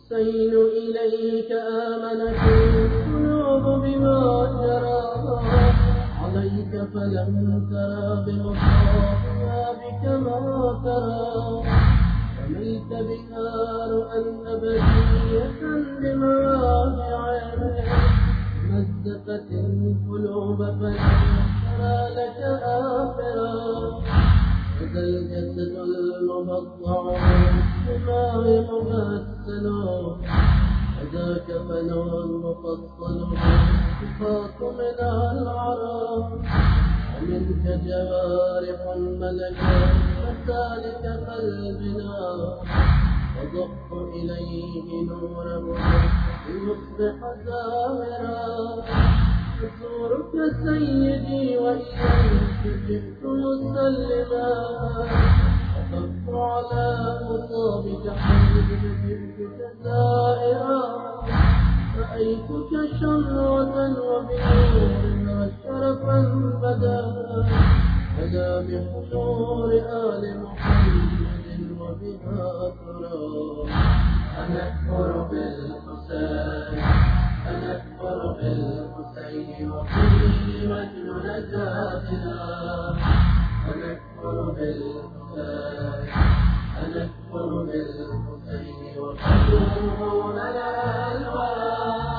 حسين إليك آمنت القلوب بما جرى عليك، فلم ترى بمصابها بك ما ترى. رميت بها رؤى أبدية بمواقع مزقت القلوب فلم ترى لك آخرا. هذا الجسد المبضع بالدماء ممثل، هذا كفن مفصل صفات من العرب. ومنك جوارح ملكت مسالك قلبنا، وضخ إليه نوره ليصبح زاهرا. أزورك سيدي وإليك جئت مسلما، أخف على مصابك حيث جئتك زائرا. رأيتك شمعة وبنورها شرفا بدا، بدا بحضور آل محمد وبها ترى. أنا أكفر بالحسين، أنا أكفر بالحسين وفيه وجه نجاتنا. أنا أكفر بالحسين، أنا أكفر بالحسين وفيه لنا الورى.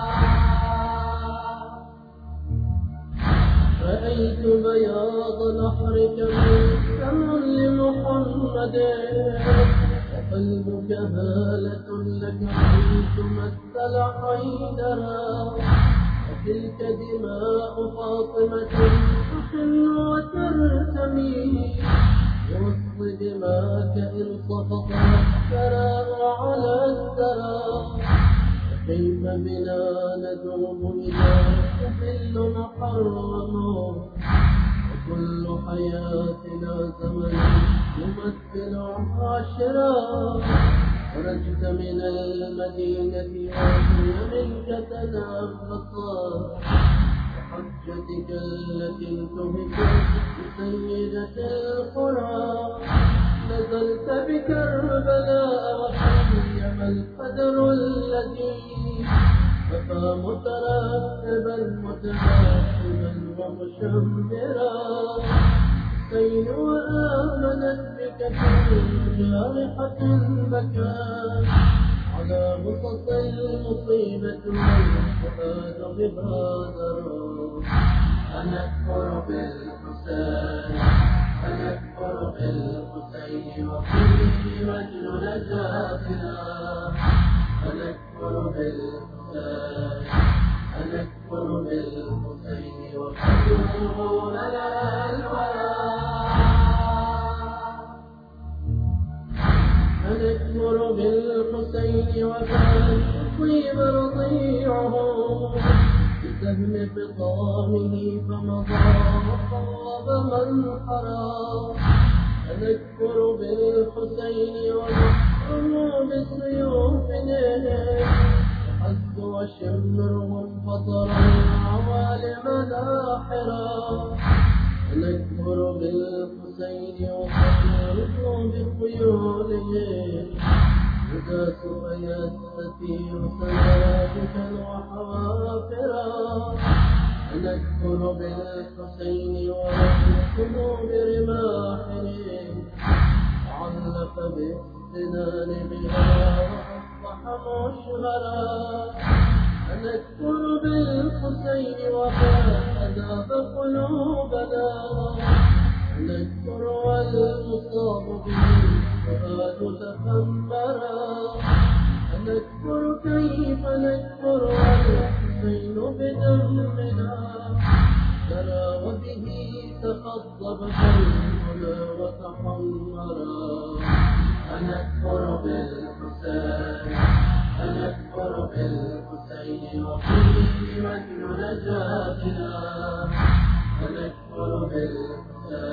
رأيت بياض نحرك مسلم لمحمد، وقلبك هالة لك حيث مثل حيدرا. وتلك دماء فاطمة تحن وترتمي، بوسط دماك إن صفقت الثراء على الثرى. كيف بنا ندوم إذا تحل محرم، وكل حياتنا زمن يمثل عاشرا. خرجت من المدينة وهي منك تنفسا، وحجتك التي انتهكت بسيدة القرى. نزلت بكربلاء وحيم القدر الذي كفى مترقبا متهاجما ومشمرا. حسين وآمنت بك كل جارحة بكى، على غصص المصيبة والفؤاد ببادرا. أنا أكفر بالحسين، أنا أكفر بالحسين وفيه وجه نجاتنا. أنا أكفر بالحسين، أنا أكفر بالحسين وفيه لنا الورى. أنا أكفر بالحسين وفيه رضيعه بسهم فطامه فمضى وصاب من حرى. أنا أكفر بالحسين ونحره بسيوفنا، حز وشمرهم فطر العوالم داحرا. أنا أكفر بالحسين وصبره بخيوله، يداس فيستثير سنابكا وحوافرا. أنا أكفر بالحسين ورحمه برماحه، علق بالسنان بها وأصبح مشهرا. أنا أكفر بالحسين وأذاب قلوبنا. أنا أكفر والمصاب به الفؤاد تخمرا. أنا أكفر كيف نكفر والحسين بدمنا ترى، وبه تخضب قلبنا وتحمرا. أنا أكفر بالحسين، أنا أكفر بالحسين وفيه وجه نجاتنا. أنا أكفر بالحسين.